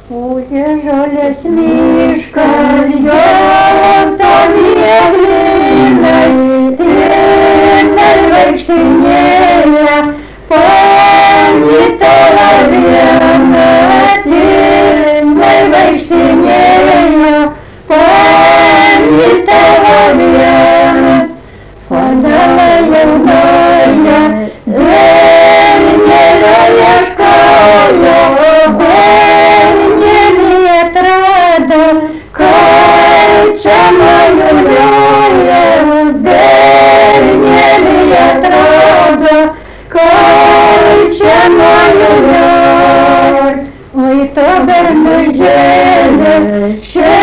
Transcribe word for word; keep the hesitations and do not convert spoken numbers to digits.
Uje žolės miškas, jota mėlynai, tinai vaikštinėja, panytola viena, tinai vaikštinėja, panytola viena, padala jaunoja, vėlinėlio ieškojo, čia maiulioja, bernėlį atrado, kai čia maiulioja. Oi to bernužėlė,